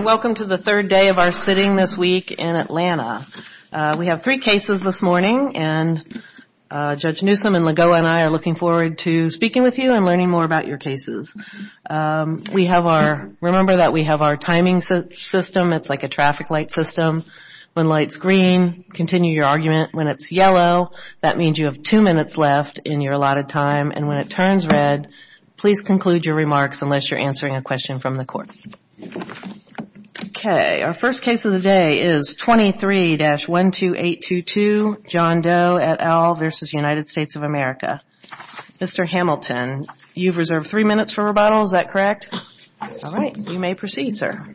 and welcome to the third day of our sitting this week in Atlanta. We have 3 cases this morning, and Judge Newsom and Lagoa and I are looking forward to speaking with you and learning more about your cases. Remember that we have our timing system. It's like a traffic light system. When light's green, continue your argument. When it's yellow, that means you have 2 minutes left in your allotted time. And when it turns red, please conclude your remarks unless you're answering a question from the court. Okay, our first case of the day is 23-12822, John Doe et al. Versus United States of America. Mr. Hamilton, you've reserved 3 minutes for rebuttal, is that correct? All right, you may proceed, sir.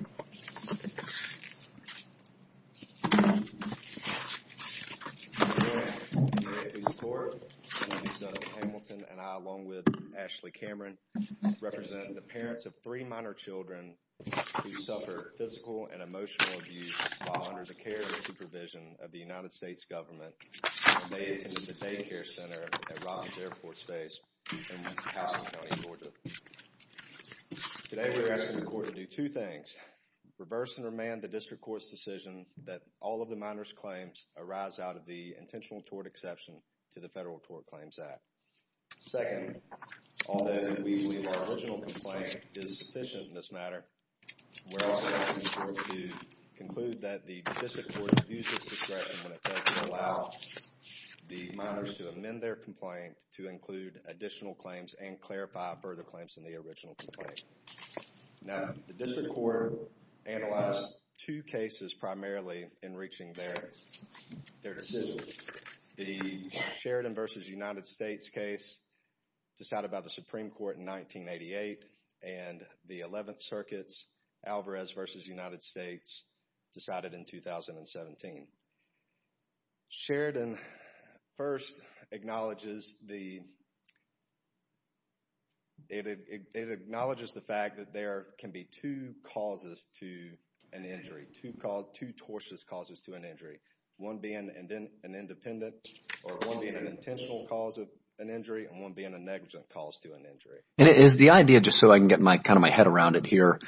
Hamilton and I, along with Ashley Cameron, represent the parents of 3 minor children who suffered physical and emotional abuse while under the care and supervision of the United States government when they attended the daycare center at Robins Air Force Base in Houston County, Georgia. Today we're asking the court to do 2 things. Reverse and remand the district court's decision that all of the minors' claims arise out of the intentional tort exception to the Federal Tort Claims Act. Second, although we believe our original complaint is sufficient in this matter, we're also asking the court to conclude that the district court abused its discretion when it failed to allow the minors to amend their complaint to include additional claims and clarify further claims in the original complaint. Now, the district court analyzed 2 cases primarily in reaching their decision. The Sheridan versus United States case decided by the Supreme Court in 1988, and the 11th Circuit's Alvarez versus United States decided in 2017. Sheridan first acknowledges the fact that there can be 2 causes to an injury, 2 tortious causes to an injury. One being an independent, or one being an intentional cause of an injury, and one being a negligent cause to an injury. And is the idea, just so I can get my head around it here,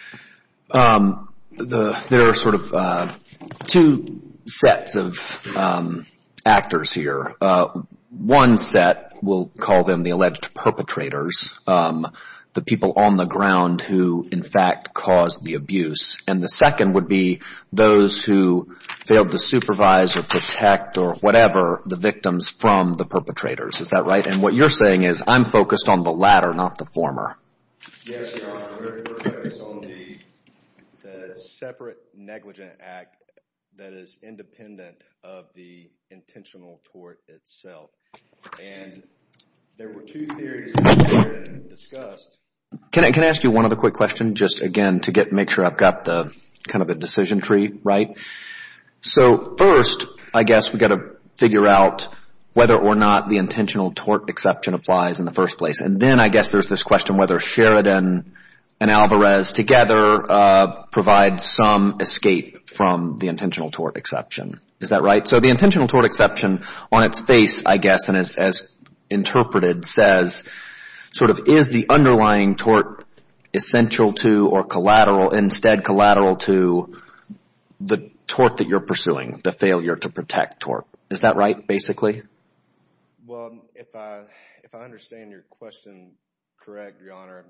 there are sort of 2 sets of actors here. One set, we'll call them the alleged perpetrators, the people on the ground who in fact caused the abuse. And the second would be those who failed to supervise or protect or whatever the victims from the perpetrators. Is that right? And what you're saying is I'm focused on the latter, not the former. Yes, Your Honor. We're focused on the separate negligent act that is independent of the intentional tort itself. And there were 2 theories that were discussed. Can I ask you one other quick question, just again to make sure I've got the kind of the decision tree right? So first, I guess we got to figure out whether or not the intentional tort exception applies in the first place. And then I guess there's this question whether Sheridan and Alvarez together provide some escape from the intentional tort exception. Is that right? So the intentional tort exception on its face, I guess, and as interpreted says, sort of is the underlying tort essential to or collateral to the tort that you're pursuing, the failure to protect tort. Is that right, basically? Well, if I understand your question correct, Your Honor,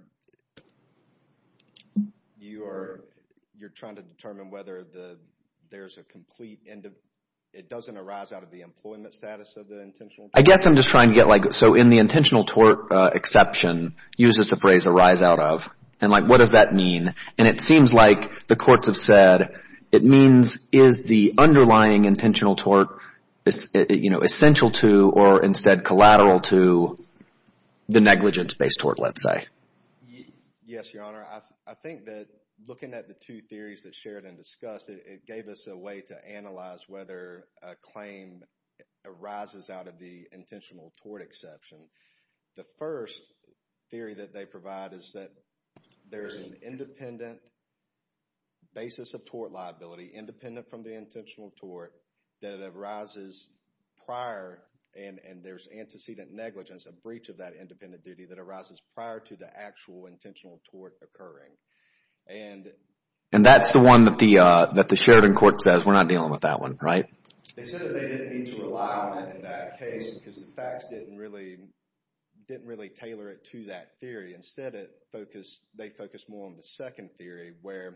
you're trying to determine whether there's a complete it doesn't arise out of the employment status of the intentional tort? I guess I'm just trying to get so in the intentional tort exception uses the phrase arise out of. And what does that mean? And it seems like the courts have said it means is the underlying intentional tort essential to or instead collateral to the negligence-based tort, let's say. Yes, Your Honor. I think that looking at the 2 theories that Sheridan discussed, it gave us a way to analyze whether a claim arises out of the intentional tort exception. The first theory that they provide is that there's an independent basis of tort liability, independent from the intentional tort, that arises prior, and there's antecedent negligence, a breach of that independent duty that arises prior to the actual intentional tort occurring. And And that's the one that the Sheridan court says we're not dealing with that one, right? They said that they didn't need to rely on it in that case because the facts didn't really tailor it to that theory. Instead, they focused more on the second theory where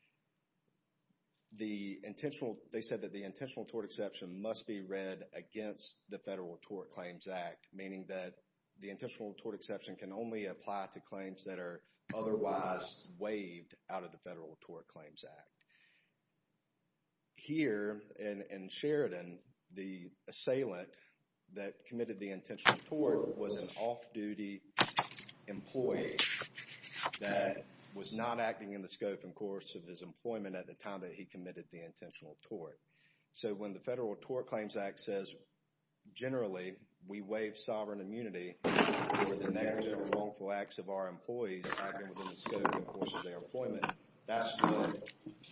they said that the intentional tort exception must be read against the Federal Tort Claims Act, meaning that the intentional tort exception can only apply to claims that are otherwise waived out of the Federal Tort Claims Act. Here in Sheridan, the assailant that committed the intentional tort was an off-duty employee that was not acting in the scope and course of his employment at the time that he committed the intentional tort. So when the Federal Tort Claims Act says generally we waive sovereign immunity for the negligent or wrongful acts of our employees acting within the scope and course of their employment, that's what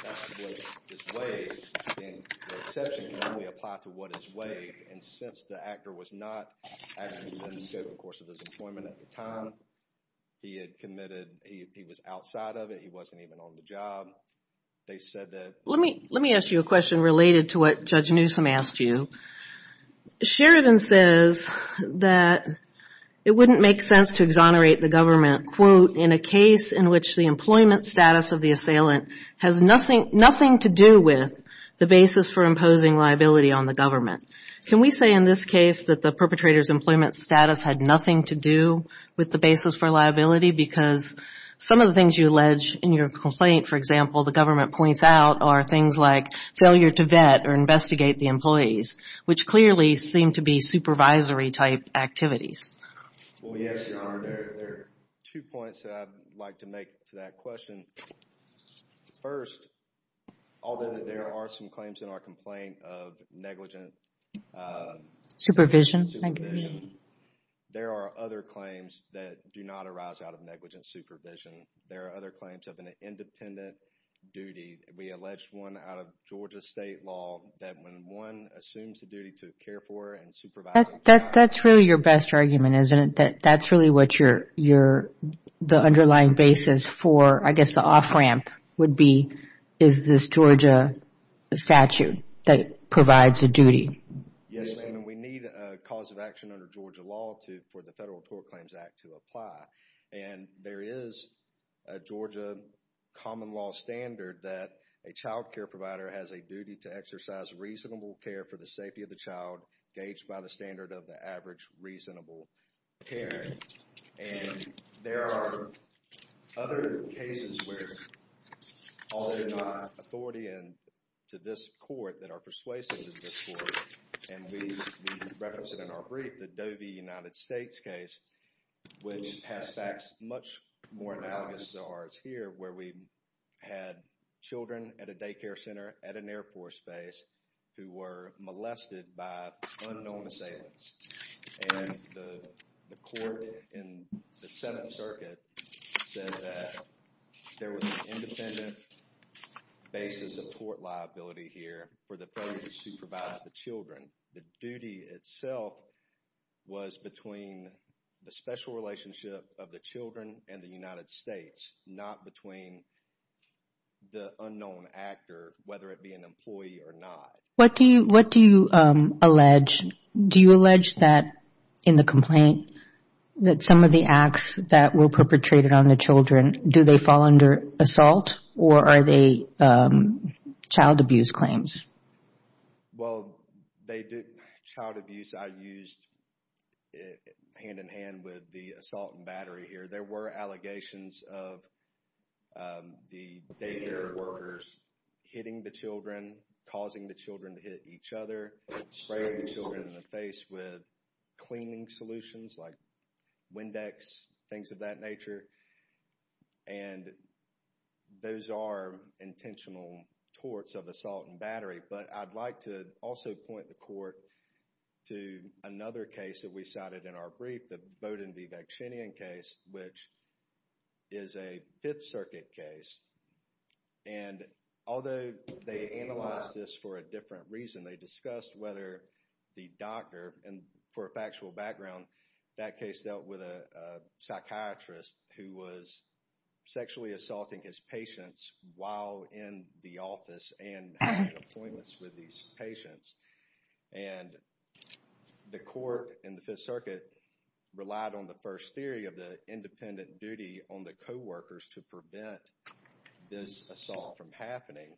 is waived. And the exception can only apply to what is waived. And since the actor was not acting within the scope and course of his employment at the time, he was outside of it. He wasn't even on the job. They said that. Let me ask you a question related to what Judge Newsom asked you. Sheridan says that it wouldn't make sense to exonerate the government, quote, in a case in which the employment status of the assailant has nothing to do with the basis for imposing liability on the government. Can we say in this case that the perpetrator's employment status had nothing to do with the basis for liability? Because some of the things you allege in your complaint, for example, the government points out are things like failure to vet or investigate the employees, which clearly seem to be supervisory type activities. Well, yes, Your Honor. There are 2 points that I'd like to make to that question. First, although there are some claims in our complaint of negligent supervision, there are other claims that do not arise out of negligent supervision. There are other claims of an independent duty. We alleged one out of Georgia state law that when one assumes the duty to care for and supervise. That's really your best argument, isn't it? That's really what the underlying basis for, I guess, the off-ramp would be, is this Georgia statute that provides a duty. Yes, ma'am, and we need a cause of action under Georgia law for the Federal Tort Claims Act to apply. And there is a Georgia common law standard that a child care provider has a duty to exercise reasonable care for the safety of the child gauged by the standard of the average reasonable care. And there are other cases where, although they're not authority to this court, that are persuasive to this court, and we reference it in our brief, the Doe v. United States case, which has facts much more analogous to ours here, where we had children at a daycare center at an Air Force base who were molested by unknown assailants. And the court in the Seventh Circuit said that there was an independent basis of tort liability here for the failure to supervise the children. The duty itself was between the special relationship of the children and the United States, not between the unknown actor, whether it be an employee or not. What do you allege? Do you allege that in the complaint that some of the acts that were perpetrated on the children, do they fall under assault or are they child abuse claims? Well, they do. Child abuse I used hand in hand with the assault and battery here. There were allegations of the daycare workers hitting the children, causing the children to hit each other, spraying the children in the face with cleaning solutions like Windex, things of that nature. And those are intentional torts of assault and battery. But I'd like to also point the court to another case that we cited in our brief, the Bowden v. Vachinian case, which is a Fifth Circuit case. And although they analyzed this for a different reason, they discussed whether the doctor, and for a factual background, that case dealt with a psychiatrist who was sexually assaulting his patients while in the office and having appointments with these patients. And the court in the Fifth Circuit relied on the first theory of the independent duty on the co-workers to prevent this assault from happening.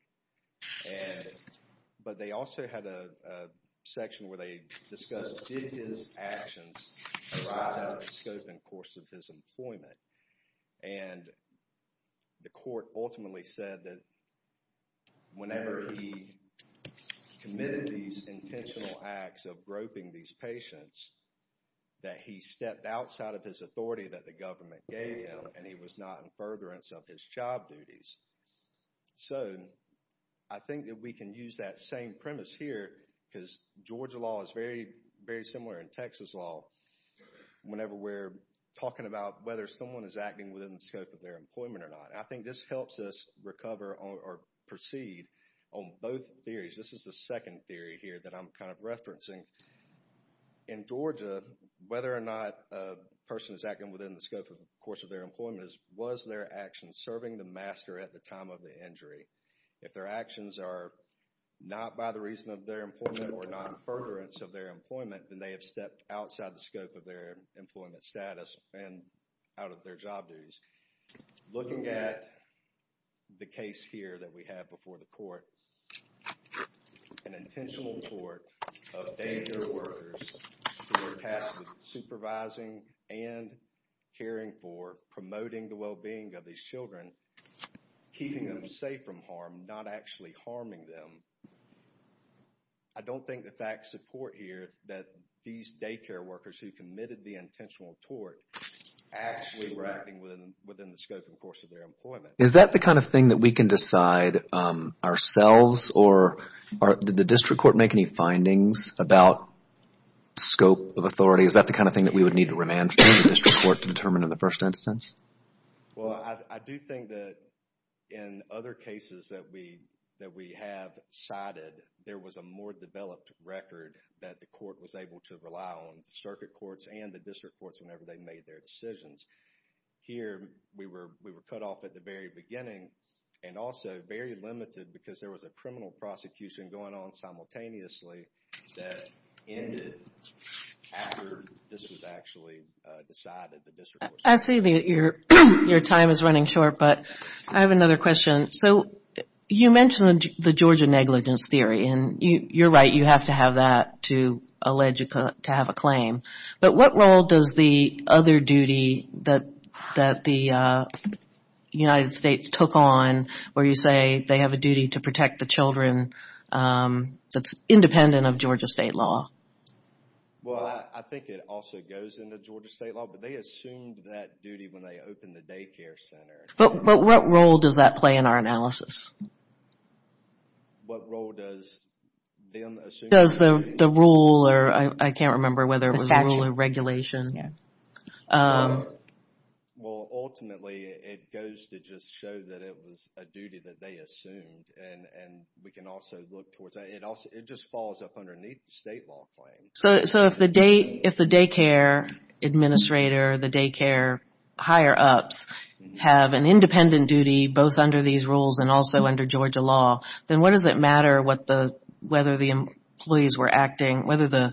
But they also had a section where they discussed, did his actions arise out of the scope and course of his employment? And the court ultimately said that whenever he committed these intentional acts of groping these patients, that he stepped outside of his authority that the government gave him, and he was not in furtherance of his job duties. So I think that we can use that same premise here, because Georgia law is very, very similar in Texas law whenever we're talking about whether someone is acting within the scope of their employment or not. I think this helps us recover or proceed on both theories. This is the second theory here that I'm kind of referencing. In Georgia, whether or not a person is acting within the scope of the course of their employment was their actions serving the master at the time of the injury. If their actions are not by the reason of their employment or not in furtherance of their employment, then they have stepped outside the scope of their employment status and out of their job duties. Looking at the case here that we have before the court, an intentional tort of daycare workers who are tasked with supervising and caring for, promoting the well-being of these children, keeping them safe from harm, not actually harming them. I don't think the facts support here that these daycare workers who committed the intentional tort actually were acting within the scope and course of their employment. Is that the kind of thing that we can decide ourselves, or did the district court make any findings about scope of authority? Is that the kind of thing that we would need to remand to the district court to determine in the first instance? Well, I do think that in other cases that we have cited, there was a more developed record that the court was able to rely on, the circuit courts and the district courts whenever they made their decisions. Here, we were cut off at the very beginning and also very limited because there was a criminal prosecution going on simultaneously that ended after this was actually decided, the district court. I see that your time is running short, but I have another question. So you mentioned the Georgia negligence theory, and you're right, you have to have that to allege to have a claim. But what role does the other duty that the United States took on, where you say they have a duty to protect the children, that's independent of Georgia state law? Well, I think it also goes into Georgia state law, but they assumed that duty when they opened the daycare center. But what role does that play in our analysis? What role does them assume? Does the rule, or I can't remember whether it was a rule or regulation. Yeah. Well, ultimately, it goes to just show that it was a duty that they assumed, and we can also look towards that. It just falls up underneath the state law claim. So if the daycare administrator, the daycare higher ups have an independent duty both under these rules and also under Georgia law, then what does it matter whether the employees were acting, whether the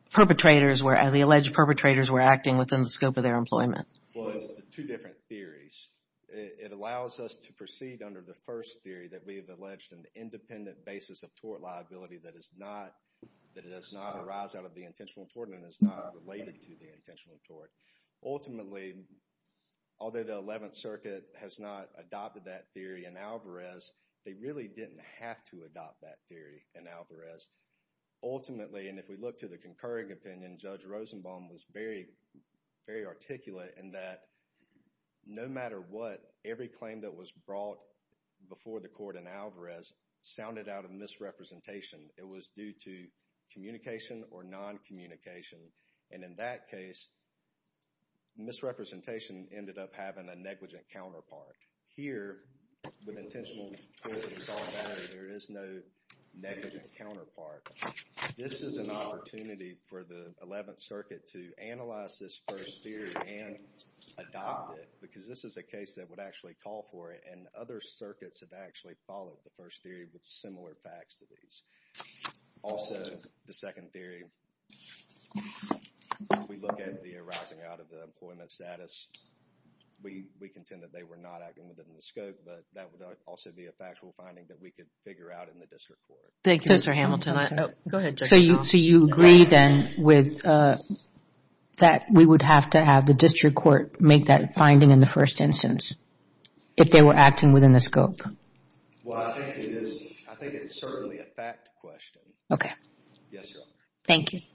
alleged perpetrators were acting within the scope of their employment? Well, it's the two different theories. It allows us to proceed under the first theory that we have alleged an independent basis of tort liability that does not arise out of the intentional tort and is not related to the intentional tort. Ultimately, although the 11th Circuit has not adopted that theory in Alvarez, they really didn't have to adopt that theory in Alvarez. Ultimately, and if we look to the concurring opinion, Judge Rosenbaum was very, very articulate in that no matter what, every claim that was brought before the court in Alvarez sounded out of misrepresentation. It was due to communication or non-communication. And in that case, misrepresentation ended up having a negligent counterpart. Here, with intentional tort and assault battery, there is no negligent counterpart. This is an opportunity for the 11th Circuit to analyze this first theory and adopt it, because this is a case that would actually call for it, and other circuits have actually followed the first theory with similar facts to these. Also, the second theory, we look at the arising out of the employment status. We contend that they were not acting within the scope, but that would also be a factual finding that we could figure out in the district court. Thank you, Mr. Hamilton. Go ahead, Judge. So you agree then with that we would have to have the district court make that finding in the first instance if they were acting within the scope? Well, I think it is. I think it's certainly a fact question. Okay. Yes, Your Honor. Thank you.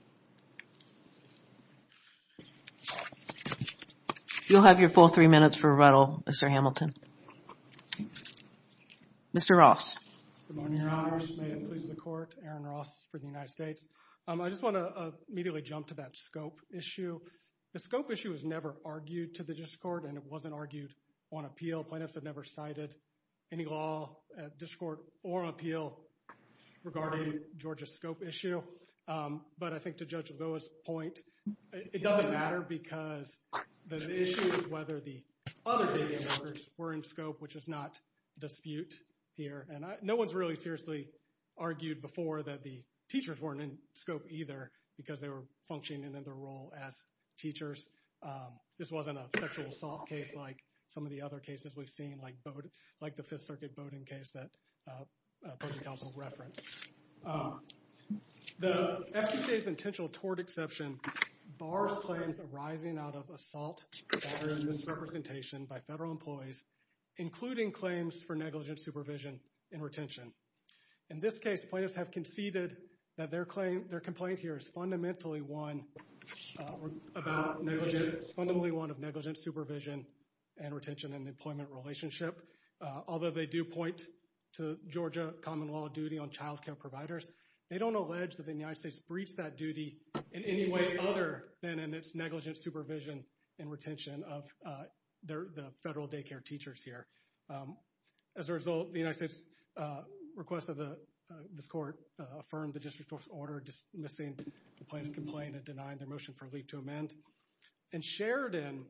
You'll have your full 3 minutes for rebuttal, Mr. Hamilton. Mr. Ross. Good morning, Your Honors. May it please the Court. Aaron Ross for the United States. I just want to immediately jump to that scope issue. The scope issue was never argued to the district court, and it wasn't argued on appeal. Plaintiffs have never cited any law at district court or on appeal regarding Georgia's scope issue. But I think to Judge Lagoa's point, it doesn't matter because the issue is whether the other daycare workers were in scope, which is not a dispute here. And no one's really seriously argued before that the teachers weren't in scope either because they were functioning in their role as teachers. This wasn't a sexual assault case like some of the other cases we've seen, like the Fifth Circuit Bowdoin case that opposing counsel referenced. The FTCA's intentional tort exception bars claims arising out of assault, battery, and misrepresentation by federal employees, including claims for negligent supervision and retention. In this case, plaintiffs have conceded that their complaint here is fundamentally one of negligent supervision and retention and employment relationship. Although they do point to Georgia common law duty on child care providers, they don't allege that the United States breached that duty in any way other than in its negligent supervision and retention of the federal daycare teachers here. As a result, the United States requested this court affirm the district court's order dismissing the plaintiff's complaint and denying their motion for leave to amend. In Sheridan,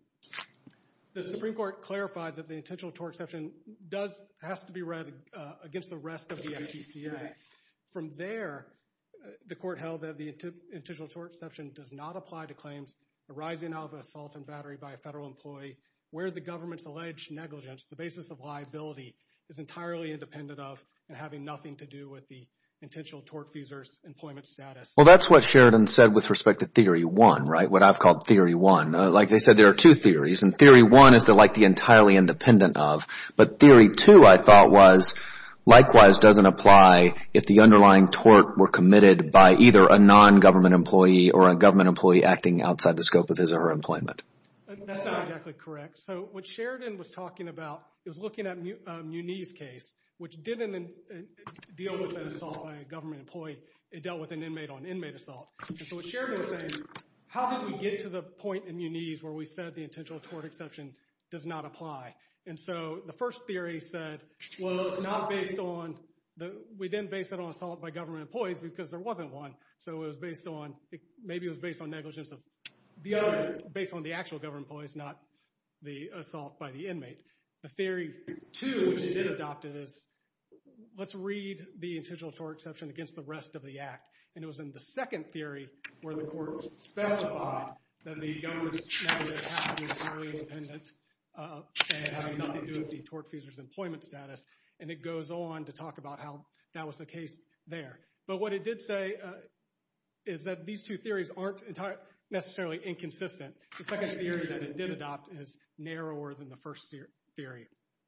the Supreme Court clarified that the intentional tort exception has to be read against the rest of the FTCA. From there, the court held that the intentional tort exception does not apply to claims arising out of assault and battery by a federal employee where the government's alleged negligence, the basis of liability, is entirely independent of and having nothing to do with the intentional tortfeasor's employment status. Well, that's what Sheridan said with respect to Theory 1, right? What I've called Theory 1. Like they said, there are two theories, and Theory 1 is the entirely independent of. But Theory 2, I thought, was likewise doesn't apply if the underlying tort were committed by either a non-government employee or a government employee acting outside the scope of his or her employment. That's not exactly correct. So what Sheridan was talking about, it was looking at Muni's case, which didn't deal with an assault by a government employee. It dealt with an inmate-on-inmate assault. And so what Sheridan was saying, how did we get to the point in Muni's where we said the intentional tort exception does not apply? And so the first theory said, well, it's not based on we didn't base it on assault by government employees because there wasn't one. So it was based on negligence of the other, based on the actual government employees, not the assault by the inmate. The Theory 2, which it did adopt, is let's read the intentional tort exception against the rest of the act. And it was in the second theory where the court specified that the government's negligence had to be entirely independent and having nothing to do with the tortfeasor's employment status. And it goes on to talk about how that was the case there. But what it did say is that these two theories aren't necessarily inconsistent. The second theory that it did adopt is narrower than the first theory.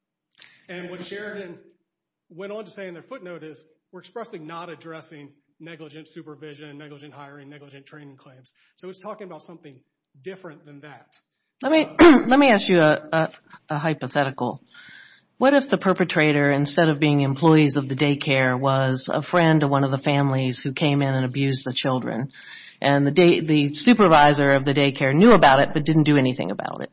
And what Sheridan went on to say in their footnote is we're expressly not addressing negligent supervision, negligent hiring, negligent training claims. So it's talking about something different than that. Let me ask you a hypothetical. What if the perpetrator, instead of being employees of the daycare, was a friend to one of the families who came in and abused the children? And the supervisor of the daycare knew about it but didn't do anything about it.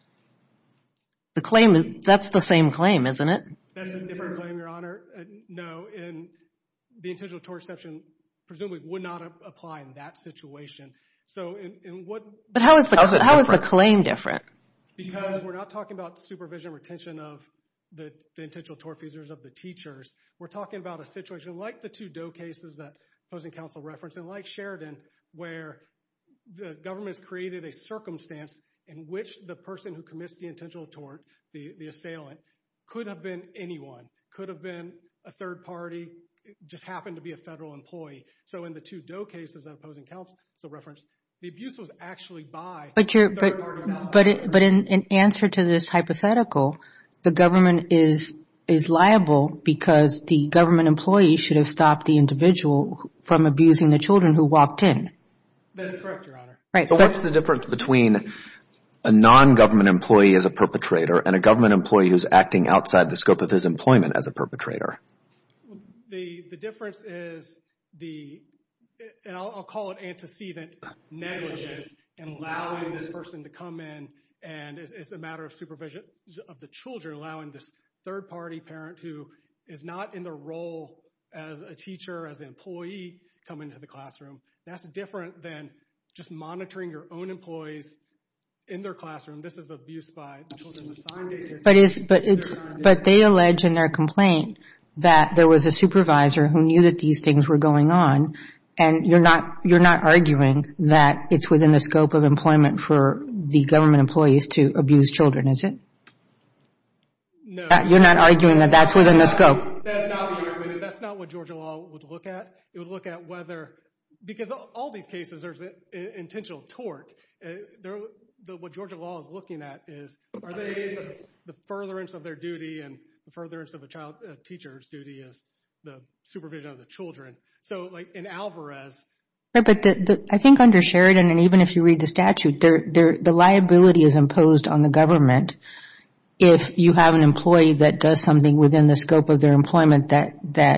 The claim, that's the same claim, isn't it? That's a different claim, Your Honor. No, in the intentional tort exception presumably would not apply in that situation. So in what... But how is the claim different? Because we're not talking about supervision retention of the intentional tortfeasors of the teachers. We're talking about a situation like the 2 Doe cases that opposing counsel referenced, and like Sheridan, where the government has created a circumstance in which the person who commits the intentional tort, the assailant, could have been anyone, could have been a third party, just happened to be a federal employee. So in the 2 Doe cases that opposing counsel referenced, the abuse was actually by third parties outside. But in answer to this hypothetical, the government is liable because the government employee should have stopped the individual from abusing the children who walked in. That is correct, Your Honor. Right. So what's the difference between a non-government employee as a perpetrator and a government employee who's acting outside the scope of his employment as a perpetrator? The difference is and I'll call it antecedent negligence in allowing this person to come in, and it's a matter of supervision of the children, allowing this third-party parent who is not in the role as a teacher, as an employee, come into the classroom. That's different than just monitoring your own employees in their classroom. This is abuse by the children's assigned daycare. But they allege in their complaint that there was a supervisor who knew that these things were going on, and you're not arguing that it's within the scope of employment for the government employees to abuse children, is it? No. You're not arguing that that's within the scope. That's not the argument. That's not what Georgia law would look at. It would look at whether, because all these cases, there's an intentional tort. What Georgia law is looking at is, are they the furtherance of their duty, and the furtherance of a teacher's duty is the supervision of the children. So, like in Alvarez. Right, but I think under Sheridan, and even if you read the statute, the liability is imposed on the government if you have an employee that does something within the scope of their employment that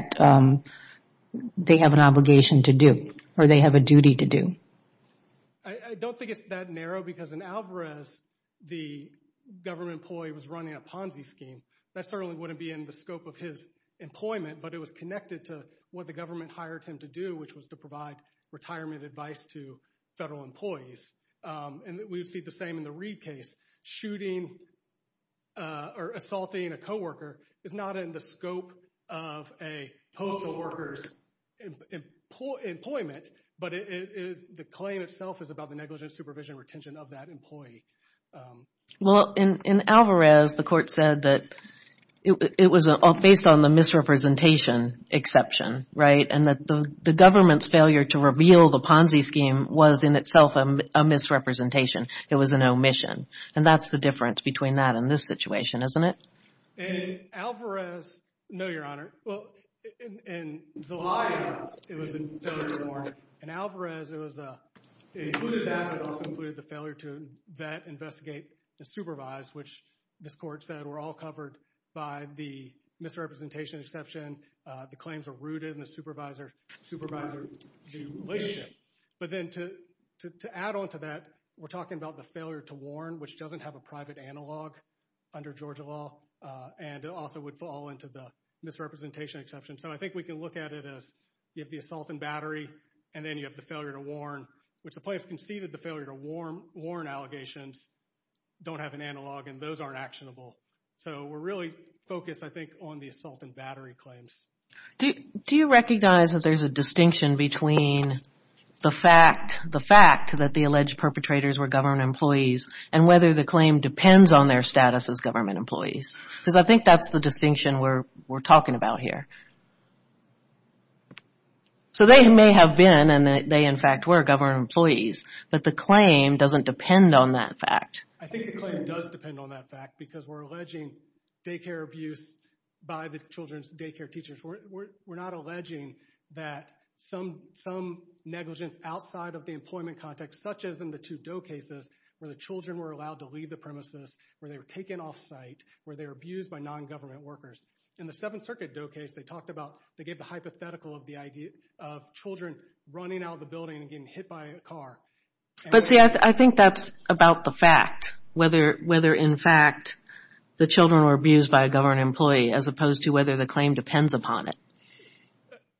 they have an obligation to do, or they have a duty to do. I don't think it's that narrow, because in Alvarez, the government employee was running a Ponzi scheme. That certainly wouldn't be in the scope of his employment, but it was connected to what the government hired him to do, which was to provide retirement advice to federal employees. And we would see the same in the Reed case. Shooting or assaulting a coworker is not in the scope of a postal worker's employment, but the claim itself is about the negligent supervision retention of that employee. Well, in Alvarez, the court said that it was based on the misrepresentation exception, right? And that the government's failure to reveal the Ponzi scheme was in itself a misrepresentation. It was an omission. And that's the difference between that and this situation, isn't it? In Alvarez, no, Your Honor. Well, in Zelaya, it was a failure to warn. In Alvarez, it included that, but it also included the failure to vet, investigate, and supervise, which this court said were all covered by the misrepresentation exception. The claims are rooted in the supervisor relationship. But then to add on to that, we're talking about the failure to warn, which doesn't have a private analog under Georgia law, and it also would fall into the misrepresentation exception. So I think we can look at it as you have the assault and battery, and then you have the failure to warn, which the plaintiffs conceded the failure to warn allegations don't have an analog, and those aren't actionable. So we're really focused, I think, on the assault and battery claims. Do you recognize that there's a distinction between the fact that the alleged perpetrators were government employees and whether the claim depends on their status as government employees? Because I think that's the distinction we're talking about here. So they may have been, and they in fact were, government employees, but the claim doesn't depend on that fact. I think the claim does depend on that fact, because we're alleging daycare abuse by the children's daycare teachers. We're not alleging that some negligence outside of the employment context, such as in the 2 Doe cases, where the children were allowed to leave the premises, where they were taken off site, where they were abused by non-government workers. In the Seventh Circuit Doe case, they gave the hypothetical of the idea of children running out of the building and getting hit by a car. But see, I think that's about the fact, whether in fact the children were abused by a government employee, as opposed to whether the claim depends upon it.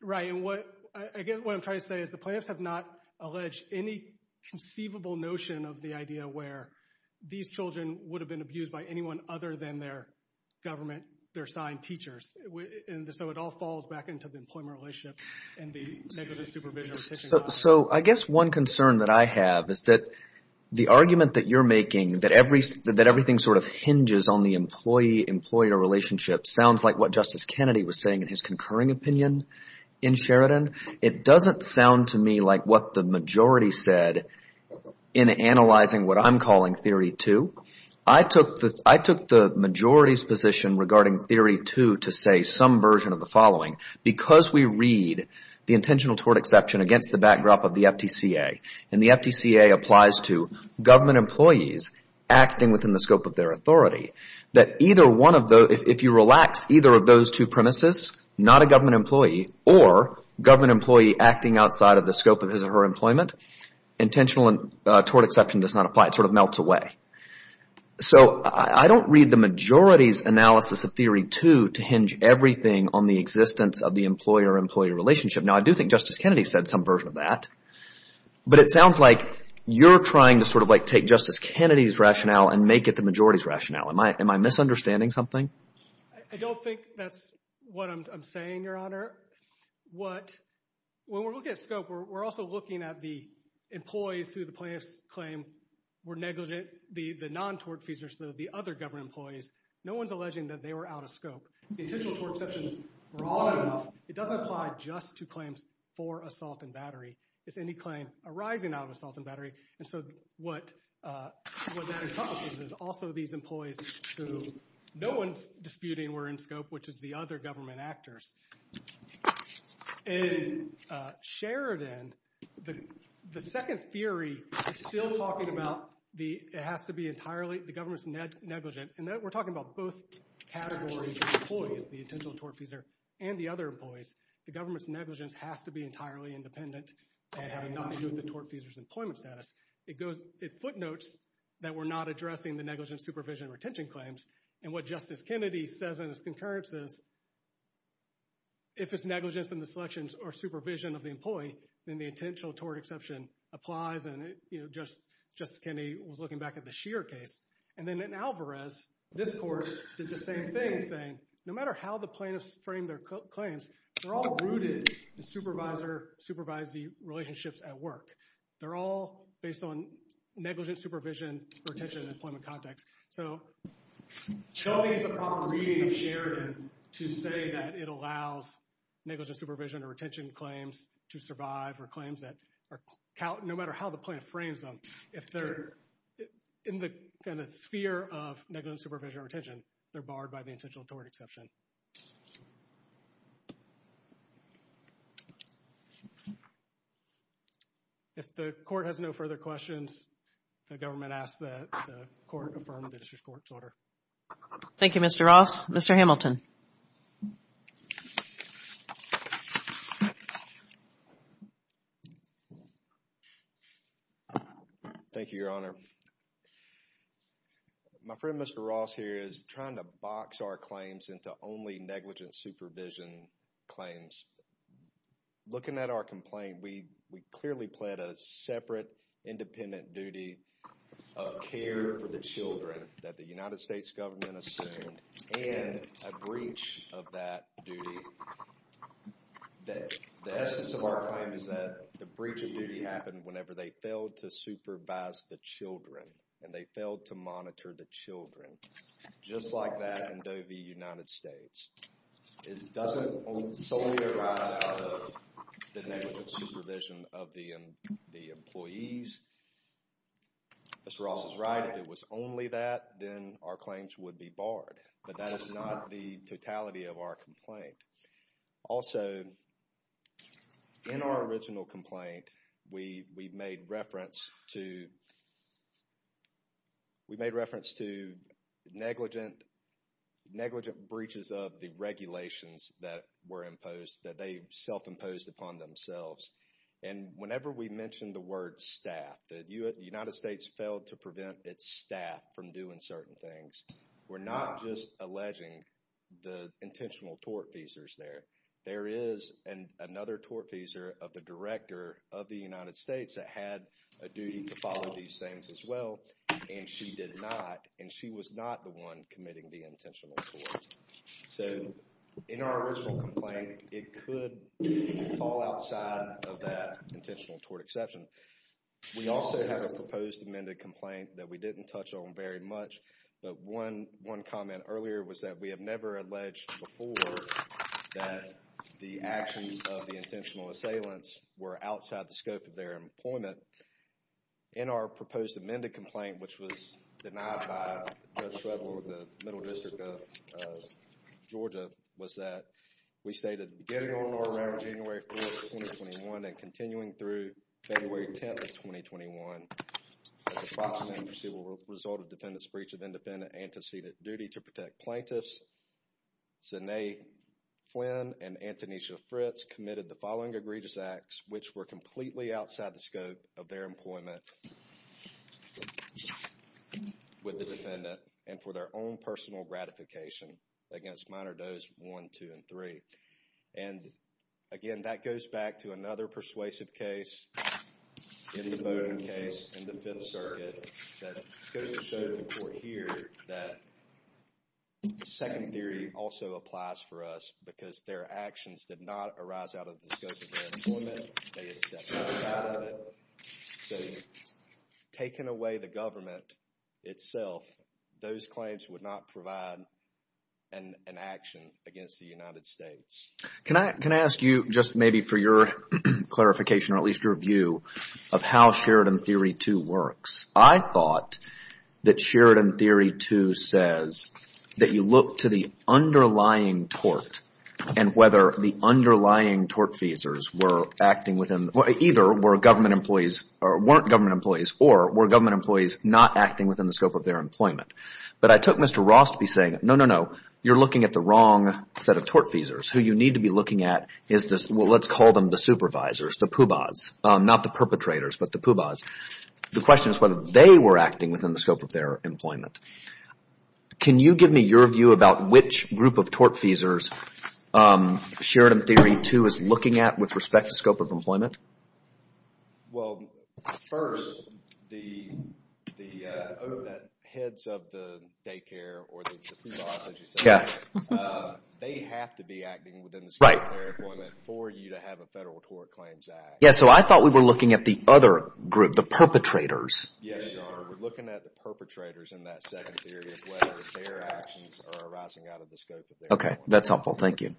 Right, and I guess what I'm trying to say is the plaintiffs have not alleged any conceivable notion of the idea where these children would have been abused by anyone other than their government, their assigned teachers. And so it all falls back into the employment relationship and the negligent supervision or retention context. So I guess one concern that I have is that the argument that you're making that everything sort of hinges on the employee-employer relationship sounds like what Justice Kennedy was saying in his concurring opinion in Sheridan. It doesn't sound to me like what the majority said in analyzing what I'm calling Theory 2. I took the majority's position regarding Theory 2 to say some version of the following. Because we read the intentional tort exception against the backdrop of the FTCA, and the FTCA applies to government employees acting within the scope of their authority, that either one of those, if you relax either of those two premises, not a government employee or government employee acting outside of the scope of his or her employment, intentional tort exception does not apply. It sort of melts away. So I don't read the majority's analysis of Theory 2 to hinge everything on the existence of the employer-employee relationship. Now, I do think Justice Kennedy said some version of that, but it sounds like you're trying to sort of like take Justice Kennedy's rationale and make it the majority's rationale. Am I misunderstanding something? I don't think that's what I'm saying, Your Honor. When we're looking at scope, we're also looking at the employees who the plaintiffs claim were negligent, the non-tort feasors, the other government employees. No one's alleging that they were out of scope. The intentional tort exception is broad enough. It doesn't apply just to claims for assault and battery. It's any claim arising out of assault and battery. And so what that encompasses is also these employees who no one's disputing were in scope, which is the other government actors. In Sheridan, the second theory is still talking about it has to be entirely the government's negligent, and that we're talking about both categories of employees, the intentional tortfeasor and the other employees. The government's negligence has to be entirely independent and having nothing to do with the tortfeasor's employment status. It footnotes that we're not addressing the negligent supervision and retention claims, and what Justice Kennedy says in his concurrence is if it's negligence in the selection or supervision of the employee, then the intentional tort exception applies. And Justice Kennedy was looking back at the Scheer case. And then in Alvarez, this court did the same thing, saying no matter how the plaintiffs frame their claims, they're all rooted in supervisor-supervisee relationships at work. They're all based on negligent supervision, retention, and employment context. So I don't think it's the proper reading of Sheridan to say that it allows negligent supervision or retention claims to survive, or claims that are, no matter how the plaintiff frames them, if they're in the kind of sphere of negligent supervision or retention, they're barred by the intentional tort exception. If the court has no further questions, the government asks that the court affirm the district court's order. Thank you, Mr. Ross. Mr. Hamilton. Thank you, Your Honor. My friend Mr. Ross here is trying to box our claims into only negligent supervision claims. Looking at our complaint, we clearly pled a separate independent duty of care for the children that the United States government assumed, and a breach of that duty. The essence of our claim is that the breach of duty happened whenever they failed to supervise the children and they failed to monitor the children, just like that in Doe v. United States. It doesn't solely arise out of the negligent supervision of the employees. Mr. Ross is right. If it was only that, then our claims would be barred. But that is not the totality of our complaint. Also, in our original complaint, we made reference to negligent breaches of the regulations that were imposed, that they self-imposed upon themselves. And whenever we mention the word staff, the United States failed to prevent its staff from doing certain things, we're not just alleging the intentional tortfeasors there. there is another tortfeasor of the Director of the United States that had a duty to follow these things as well, and she did not, and she was not the one committing the intentional tort. So in our original complaint, it could fall outside of that intentional tort exception. We also have a proposed amended complaint that we didn't touch on very much, but one comment earlier was that we have never alleged before that the actions of the intentional assailants were outside the scope of their employment. In our proposed amended complaint, which was denied by Judge Shredler of the Middle District of Georgia, was that we stated beginning on or around January 4th, 2021 and continuing through February 10th of 2021 as a proximate and foreseeable result of defendant's breach of independent antecedent duty to protect plaintiffs, Zanae Flynn and Antonisha Fritz committed the following egregious acts which were completely outside the scope of their employment with the defendant and for their own personal gratification against minor does 1, 2, and 3. And again, that goes back to another persuasive case in the Bowdoin case in the Fifth Circuit that goes to show the court here that the second theory also applies for us because their actions did not arise out of the scope of their employment. They had stepped outside of it. So taking away the government itself, those claims would not provide an action against the United States. Can I ask you just maybe for your clarification or at least your view of how Sheridan Theory 2 works? I thought that Sheridan Theory 2 says that you look to the underlying tort and whether the underlying tortfeasors were acting within, either were government employees or weren't government employees or were government employees not acting within the scope of their employment. But I took Mr. Ross to be saying, no, you're looking at the wrong set of tortfeasors. Who you need to be looking at is this, well, let's call them the supervisors, the poobahs, not the perpetrators, but the poobahs. The question is whether they were acting within the scope of their employment. Can you give me your view about which group of tortfeasors Sheridan Theory 2 is looking at with respect to scope of employment? Well, first, the heads of the daycare or the poobahs, as you say, they have to be acting within the scope of their employment for you to have a Federal Tort Claims Act. Yeah, so I thought we were looking at the other group, the perpetrators. Yes, Your Honor. We're looking at the perpetrators in that second theory of whether their actions are arising out of the scope of their employment. Okay, that's helpful. Thank you.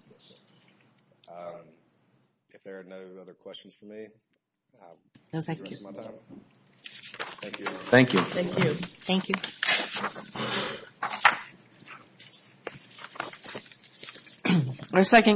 If there are no other questions for me, I'll No, use the thank rest you. of my time. Thank you, Your Honor. Thank you. Thank you. Thank you. Our second